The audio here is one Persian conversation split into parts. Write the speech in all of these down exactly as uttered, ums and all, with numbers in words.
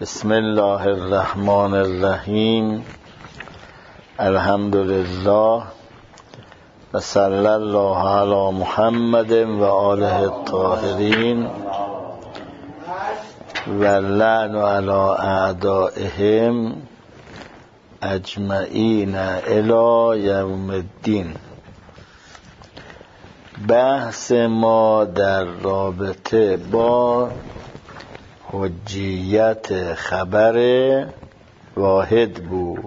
بسم الله الرحمن الرحیم. الحمد لله و صلی الله علی محمد و آله الطاهرین و لعن علی اعدائهم اجمعین الی یوم الدین. بحث ما در رابطه با حجیت خبر واحد بود.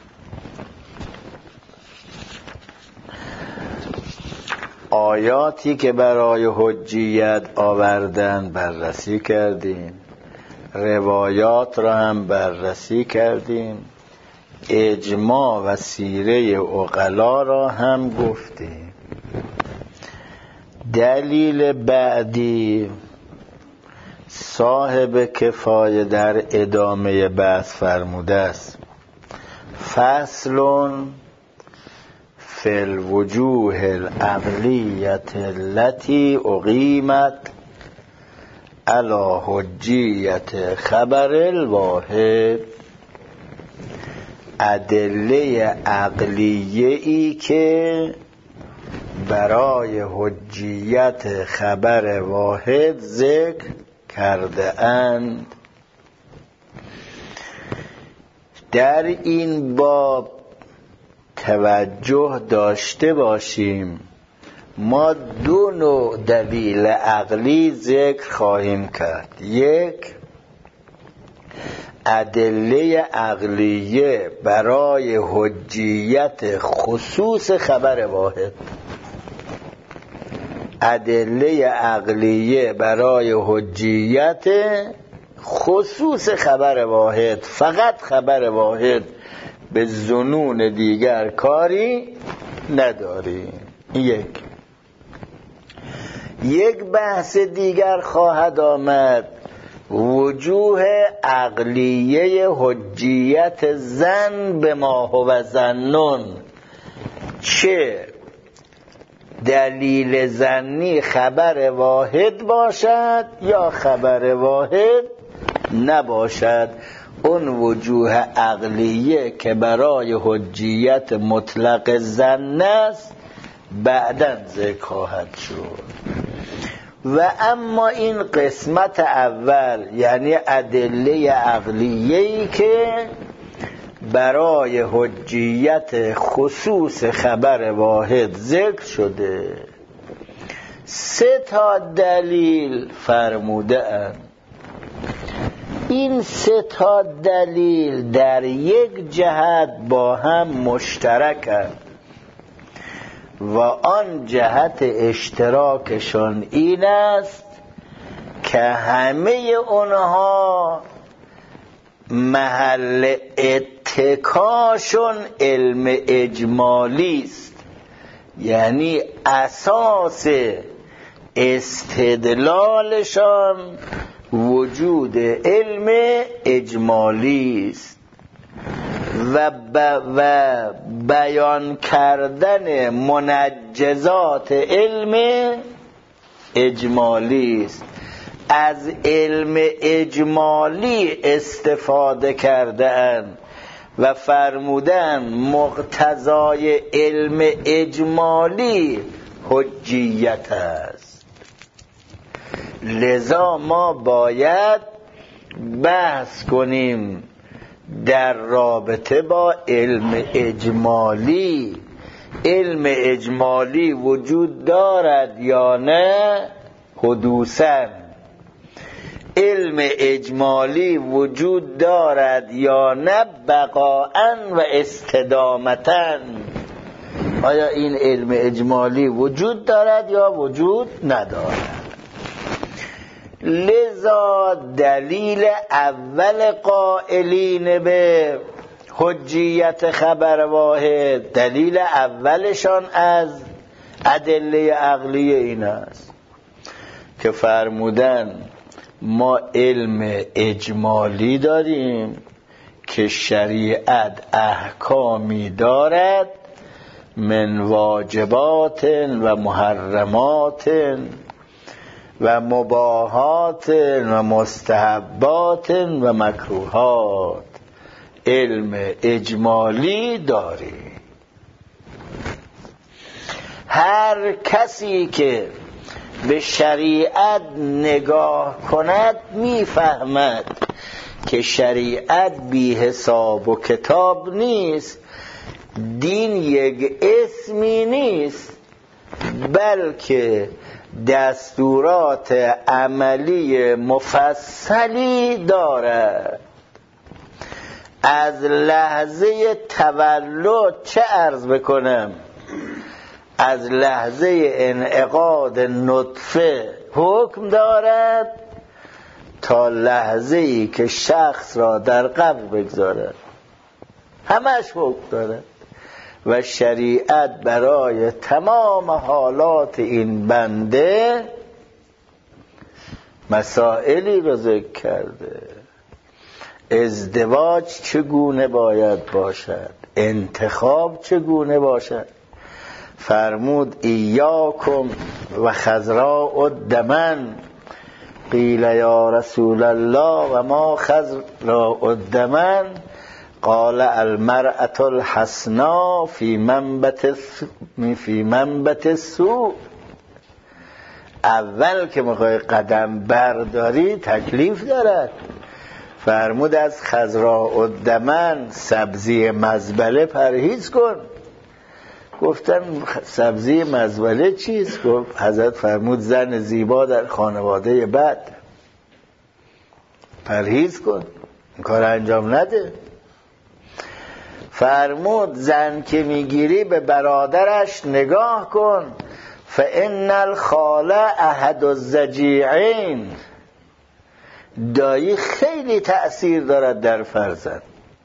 آیاتی که برای حجیت آوردن بررسی کردیم، روایات را هم بررسی کردیم، اجماع و سیره عقلا را هم گفتیم. دلیل بعدی صاحب کفایه در ادامه بحث فرموده است: فصل فی الوجوه العقلیة التي اقیمت علی حجیت خبر الواحد. ادله عقلیه ای که برای حجیت خبر واحد ذکر کرده اند. در این باب توجه داشته باشیم، ما دو نوع دلیل عقلی ذکر خواهیم کرد. یک، ادله عقلیه برای حجیت خصوص خبر واحد. ادله عقلیه برای حجیت خصوص خبر واحد، فقط خبر واحد، به ظنون دیگر کاری نداریم. یک یک بحث دیگر خواهد آمد: وجوه عقلیه حجیت ظن به ما هو ظنون. چه دلیل ظنی خبر واحد باشد یا خبر واحد نباشد. اون وجوه عقلیه که برای حجیت مطلق ظن است بعداً ذکر خواهد شد. و اما این قسمت اول، یعنی ادله عقلیه‌ای که برای حجیت خصوص خبر واحد ذکر شده، سه تا دلیل فرموده اند. این سه تا دلیل در یک جهت با هم مشترکند و آن جهت اشتراکشان این است که همه اونها محل اتکاشون علم اجمالی است، یعنی اساس استدلالشان وجود علم اجمالی است و, ب... و بیان کردن منجزات علم اجمالی است. از علم اجمالی استفاده کردن و فرمودن مقتضای علم اجمالی حجیت است. لذا ما باید بحث کنیم در رابطه با علم اجمالی. علم اجمالی وجود دارد یا نه حدوثاً؟ علم اجمالی وجود دارد یا نه بقاءً و استدامتاً؟ آیا این علم اجمالی وجود دارد یا وجود ندارد؟ لذا دلیل اول قائلین به حجیت خبر واحد، دلیل اولشان از ادله عقلیه این است که فرمودن ما علم اجمالی داریم که شریعت احکامی دارد من واجبات و محرمات و مباحات و مستحبات و مکروهات. علم اجمالی داری. هر کسی که به شریعت نگاه کند میفهمد که شریعت بی حساب و کتاب نیست، دین یک اسمی نیست، بلکه دستورات عملی مفصلی دارد. از لحظه تولد چه عرض بکنم، از لحظه انعقاد نطفه حکم دارد تا لحظه ای که شخص را در قبر بگذارد، همش حکم دارد. و شریعت برای تمام حالات این بنده مسائلی را ذکر کرده. ازدواج چگونه باید باشد، انتخاب چگونه باشد. فرمود ایاکم و خضراء الدمن، قیل یا رسول الله و ما خضراء الدمن، قال المرأة الحسناء فی منبت فی منبت السوء. اول که میخوای قدم برداری تکلیف دارد. فرمود از خضراء الدمن، سبزی مزبله پرهیز کن. گفتن سبزی مزبله چیست؟ گفت حضرت فرمود زن زیبا در خانواده بد. پرهیز کن، این کار انجام نده. فرمود زن که میگیری به برادرش نگاه کن، فإن الخال احد الضجیعین. دایی خیلی تأثیر دارد در فرزند،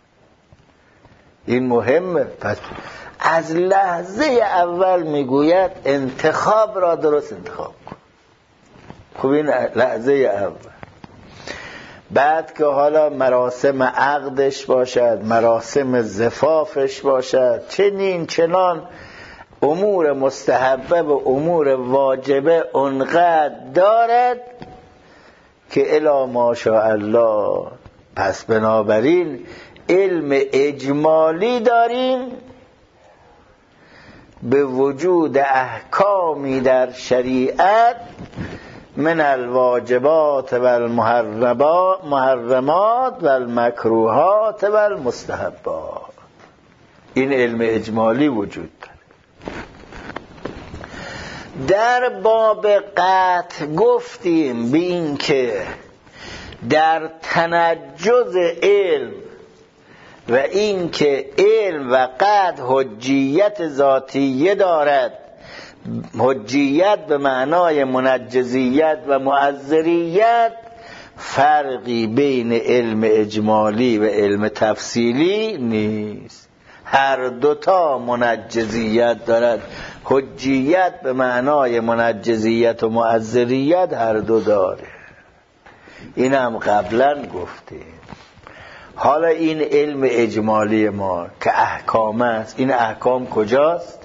این مهمه. پس از لحظه اول میگوید انتخاب را درست انتخاب کن. خب این لحظه اول. بعد که حالا مراسم عقدش باشد، مراسم زفافش باشد، چنین چنان امور مستحبه و امور واجبه اونقدر دارد که الی ماشاءالله. پس بنابراین علم اجمالی داریم به وجود احکامی در شریعت من الواجبات و المحرمات و المکروهات و المستحبات. این علم اجمالی وجود داره. در باب قطع گفتیم به این که در تنجز علم و این که علم و قطع حجیت ذاتیه دارد، حجیت به معنای منجزیت و معذریت، فرقی بین علم اجمالی و علم تفصیلی نیست. هر دوتا منجزیت دارد. حجیت به معنای منجزیت و معذریت هر دو داره. این هم قبلا گفتیم. حالا این علم اجمالی ما که احکام است، این احکام کجاست؟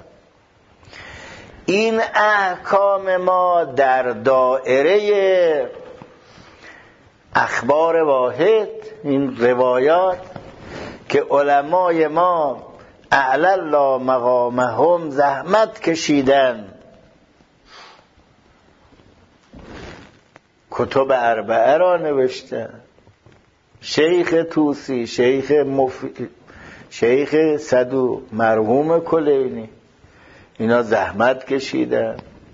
این احکام ما در دائره اخبار واحد، این روایات که علمای ما اعلی الله مقامهم زحمت کشیدن، کتب اربعه را نوشتن. شیخ توسی، شیخ مف... شیخ صدوق، مرحوم کلینی، اینا زحمت کشیدن.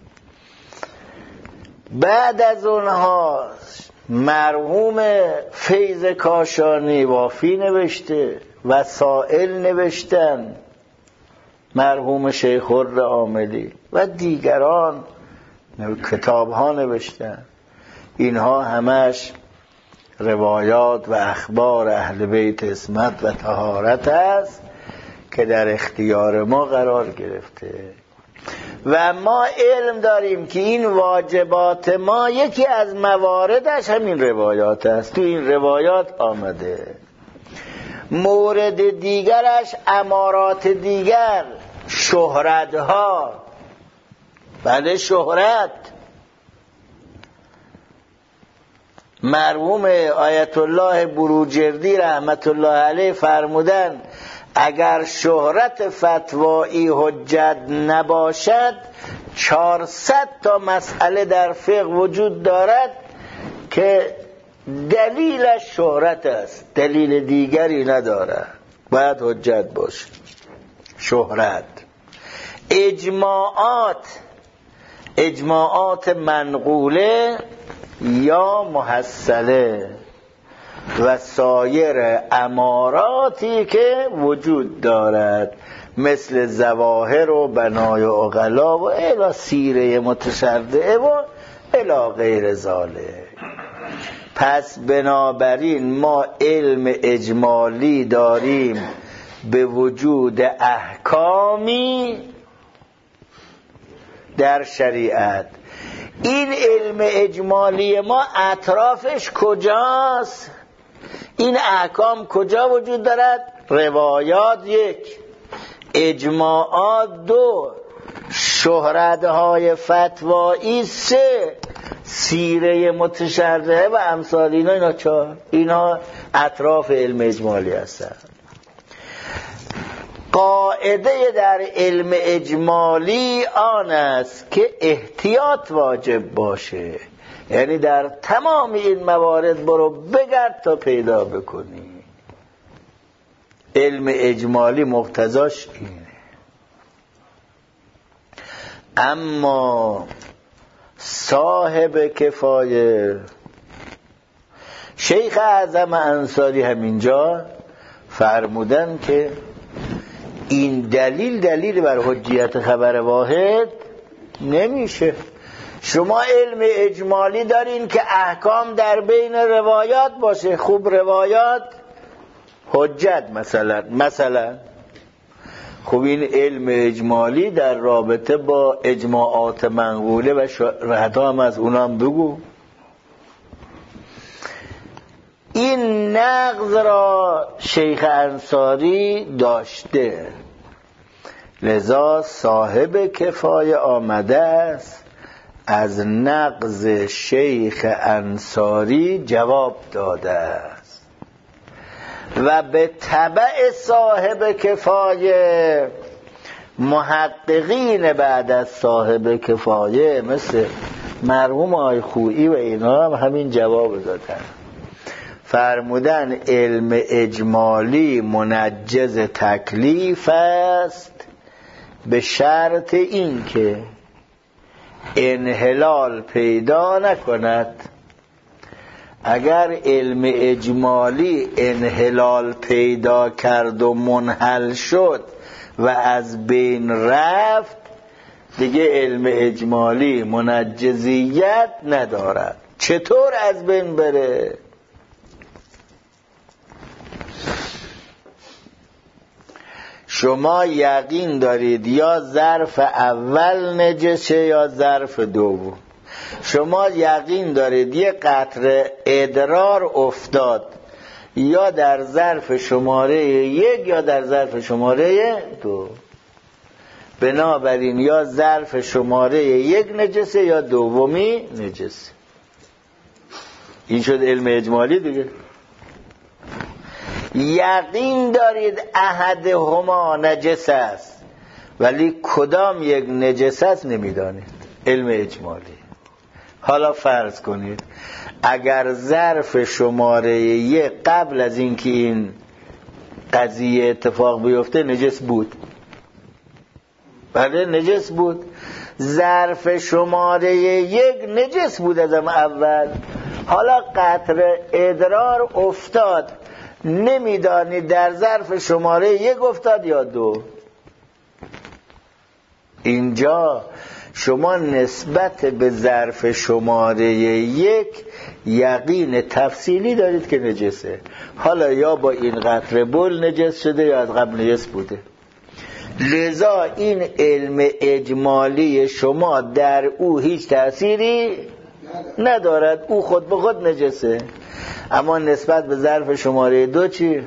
بعد از اونها مرحوم فیض کاشانی وافی نوشته، وسائل نوشتن، مرحوم شیخ العاملی و دیگران کتاب ها نوشتن. اینها همش روایات و اخبار اهل بیت عصمت و طهارت است که در اختیار ما قرار گرفته و ما علم داریم که این واجبات ما یکی از مواردش همین روایات است. تو این روایات آمده. مورد دیگرش امارات دیگر، شهرت ها. بله شهرت. مرحوم آیت الله بروجردی رحمت الله علیه فرمودن اگر شهرت فتوایی حجت نباشد چهارصد تا مسئله در فقه وجود دارد که دلیلش شهرت است، دلیل دیگری ندارد، باید حجت باشه. شهرت، اجماعات، اجماعات منقوله یا محصله و سایر اماراتی که وجود دارد مثل ظواهر و بنای عقلا و الی سیره متشرعه و الی غیر ذالک. پس بنابراین ما علم اجمالی داریم به وجود احکامی در شریعت. این علم اجمالی ما اطرافش کجاست؟ این احکام کجا وجود دارد؟ روایات یک، اجماعات دو، شهرت‌های فتوایی سه، سیره متشرعه و امثال اینا اینا چهار. اینا اطراف علم اجمالی هستند. قاعده در علم اجمالی آن است که احتیاط واجب باشه، یعنی در تمام این موارد برو بگرد تا پیدا بکنی. علم اجمالی مقتضاش اینه. اما صاحب کفایه شیخ اعظم انصاری همینجا فرمودن که این دلیل دلیل بر حجیت خبر واحد نمیشه. شما علم اجمالی دارین که احکام در بین روایات باشه، خوب روایات حجت مثلا مثلا خب این علم اجمالی در رابطه با اجماعات منقوله و شهرت هم از اونام بگو. این نقض را شیخ انصاری داشته، لذا صاحب کفایه آمده است از نقض شیخ انصاری جواب داده است و به تبع صاحب کفایه محققین بعد از صاحب کفایه مثل مرحوم آقای خویی و اینا هم همین جواب دادن. فرمودن علم اجمالی منجز تکلیف است به شرط این که انحلال پیدا نکند. اگر علم اجمالی انحلال پیدا کرد و منحل شد و از بین رفت دیگه علم اجمالی منجزیت ندارد. چطور از بین بره؟ شما یقین دارید یا ظرف اول نجسه یا ظرف دوم. شما یقین دارید یه قطره ادرار افتاد یا در ظرف شماره یک یا در ظرف شماره دو. بنابراین یا ظرف شماره یک نجسه یا دومی نجسه. این شد علم اجمالی دیگه. یقین دارید احدهما نجس است ولی کدام یک نجس است نمیدانید. علم اجمالی. حالا فرض کنید اگر ظرف شماره یک قبل از اینکه این قضیه اتفاق بیفته نجس بود، بله نجس بود. ظرف شماره یک نجس بود از اول، حالا قطره ادرار افتاد، نمیدانید در ظرف شماره یک افتاد یا دو. اینجا شما نسبت به ظرف شماره یک یقین تفصیلی دارید که نجسه. حالا یا با این قطره بول نجس شده یا از قبل نجس بوده. لذا این علم اجمالی شما در او هیچ تأثیری ندارد، او خود به خود نجسه. اما نسبت به ظرف شماره دو چی؟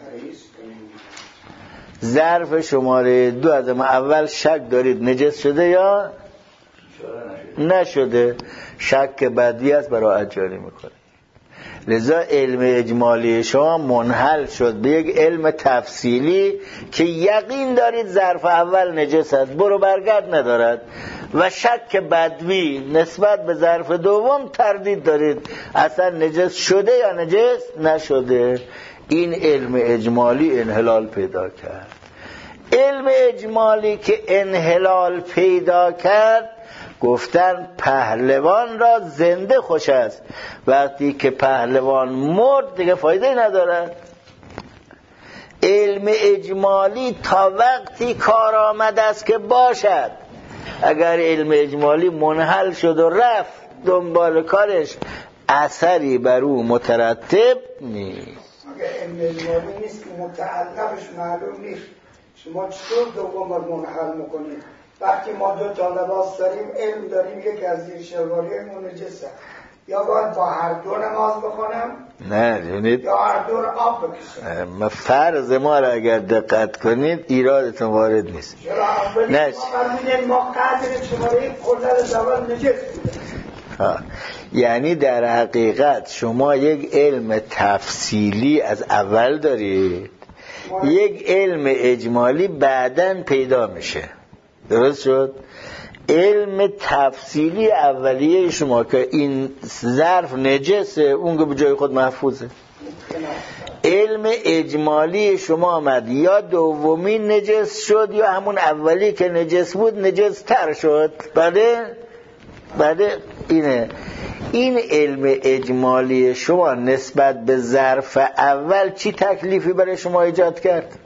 ظرف شماره دو از ما اول شک دارید نجس شده یا نشده. شک بدوی است برای جاری میکنه. لذا علم اجمالی شما منحل شد به یک علم تفصیلی که یقین دارید ظرف اول نجس است، برو برگرد ندارد، و شک بدوی نسبت به ظرف دوم تردید دارید اصلا نجس شده یا نجس نشده. این علم اجمالی انحلال پیدا کرد. علم اجمالی که انحلال پیدا کرد گفتن پهلوان را زنده خوش است، وقتی که پهلوان مرد دیگه فایده ندارد. علم اجمالی تا وقتی کار آمد است که باشد. اگر علم اجمالی منحل شد و رفت دنبال کارش اثری بر او مترتب نیست. اگر علم اجمالی نیست که متعلقش معلوم نیست، شما چطور دوم بار منحل میکنید؟ وقتی ما دو تا لباس داریم، علم داریم یک از زیر شلواری منجسه، یا باید با هر دو نماز بخونم نه یعنی یا هر دو آب بکشم. ما فرض ما را اگر دقت کنید ایرادتون وارد نیست. نه ما قدر شماره کلل زوال نجس بوده. یعنی در حقیقت شما یک علم تفصیلی از اول دارید، یک علم اجمالی بعداً پیدا میشه. درست شد؟ علم تفصیلی اولیه شما که این ظرف نجسه، اون که به جای خود محفوظه. علم اجمالی شما آمد یا دومین نجس شد یا همون اولی که نجس بود نجس تر شد. بله؟ بله اینه. این علم اجمالی شما نسبت به ظرف اول چی تکلیفی برای شما ایجاد کرد؟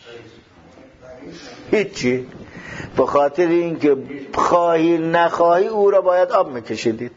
هیچی. به خاطر اینکه خواهی نخواهی او را باید آب میکشیدید.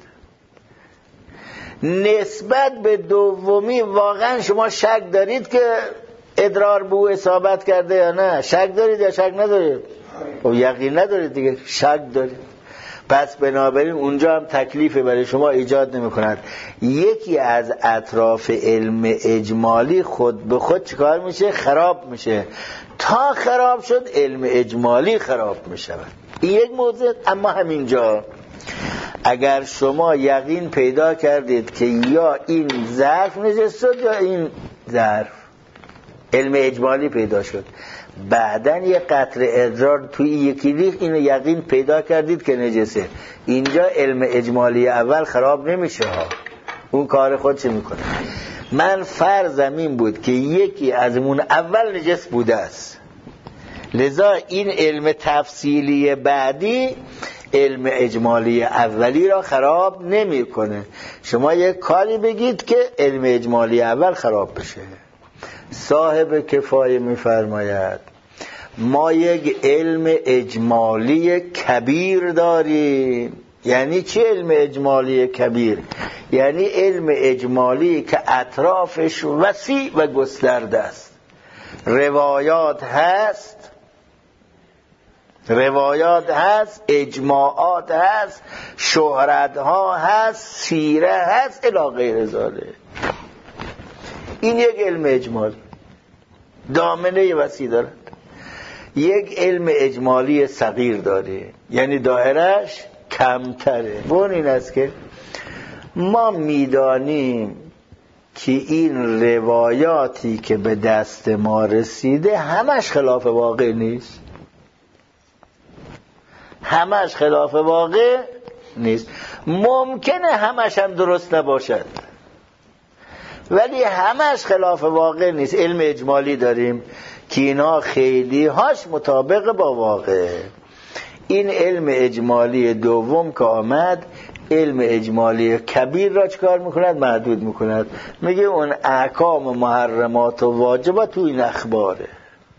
نسبت به دومی واقعا شما شک دارید که ادرار به او اصابت کرده یا نه؟ شک دارید یا شک ندارید؟ خب یقین ندارید دیگه، شک دارید. پس بنابراین اونجا هم تکلیف برای شما ایجاد نمی کند. یکی از اطراف علم اجمالی خود به خود چکار میشه؟ خراب میشه. تا خراب شد علم اجمالی خراب میشه. این یک موضوع. اما همینجا اگر شما یقین پیدا کردید که یا این ظرف نجس شد یا این ظرف، علم اجمالی پیدا شد، بعدن یه قطره ادرار توی یکی ریخ، اینو یقین پیدا کردید که نجسه، اینجا علم اجمالی اول خراب نمیشه ها. اون کار خودش میکنه. من فرضم این بود که یکی ازمون اول نجس بوده است، لذا این علم تفصیلی بعدی علم اجمالی اولی را خراب نمیکنه. شما یک کاری بگید که علم اجمالی اول خراب بشه. صاحب کفایه میفرماید ما یک علم اجمالی کبیر داریم. یعنی چه علم اجمالی کبیر؟ یعنی علم اجمالی که اطرافش وسیع و گسترده است. روایات هست، روایات هست، اجماعات هست، شهرت ها هست، سیره هست، الی غیر ذالک. این یک علم اجمالی دامنه وسیع دارد. یک علم اجمالی صغیر داره، یعنی دایرش کمتره. اون این است که ما میدانیم که این روایاتی که به دست ما رسیده همش خلاف واقع نیست، همش خلاف واقع نیست. ممکنه همش هم درست نباشد ولی همش خلاف واقع نیست. علم اجمالی داریم که اینا خیلی هاش مطابق با واقع. این علم اجمالی دوم که آمد، علم اجمالی کبیر را چکار میکند؟ محدود میکند. میگه اون احکام محرمات و واجبات تو این اخباره.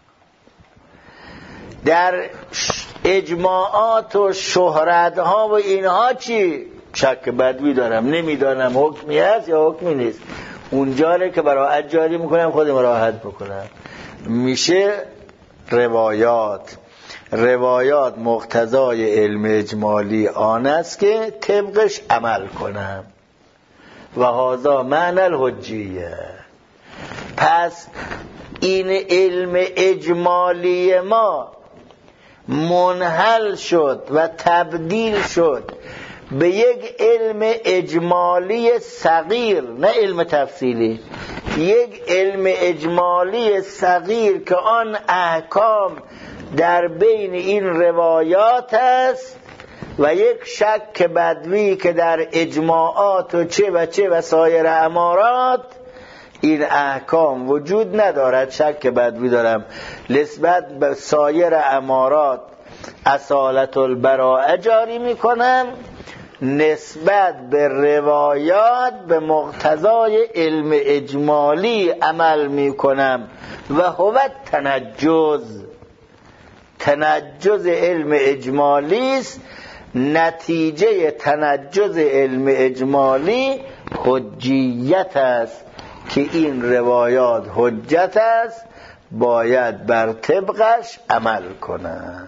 در اجماعات و شهرت ها و اینها چی؟ شک بدوی دارم، نمیدانم حکمی هست یا حکمی نیست. اونجاره که براحت جاری میکنم خودم راحت بکنم. میشه روایات. روایات مقتضای علم اجمالی آن است که طبقش عمل کنم و هذا معنی الحجیه. پس این علم اجمالی ما منحل شد و تبدیل شد به یک علم اجمالی صغیر، نه علم تفصیلی، یک علم اجمالی صغیر که آن احکام در بین این روایات است و یک شک بدوی که در اجماعات و چه و چه و سایر امارات این احکام وجود ندارد. شک بدوی دارم نسبت به سایر امارات اصالت البراءه جاری میکنم، نسبت به روایات به مقتضای علم اجمالی عمل میکنم و هو تنجز. تنجز علم اجمالی است. نتیجه تنجز علم اجمالی حجیت است که این روایات حجت است، باید بر طبقش عمل کنم.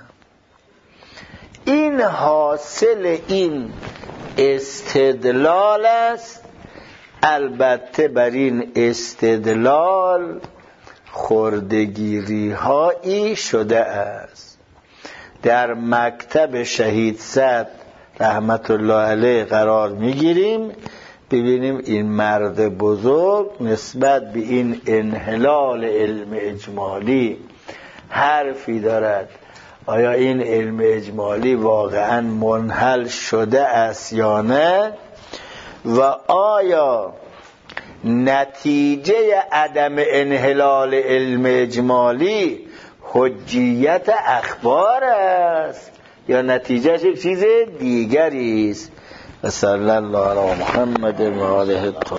این حاصل این استدلال است. البته بر این استدلال خردگیری هایی شده است. در مکتب شهید صدر رحمت الله علیه قرار میگیریم، ببینیم این مرد بزرگ نسبت به این انحلال علم اجمالی حرفی دارد. آیا این علم اجمالی واقعا منحل شده است یا نه؟ و آیا نتیجه عدم انحلال علم اجمالی حجیت اخبار است یا نتیجهش یک چیز دیگری است؟ صلی الله علی محمد و آله الطاهرین.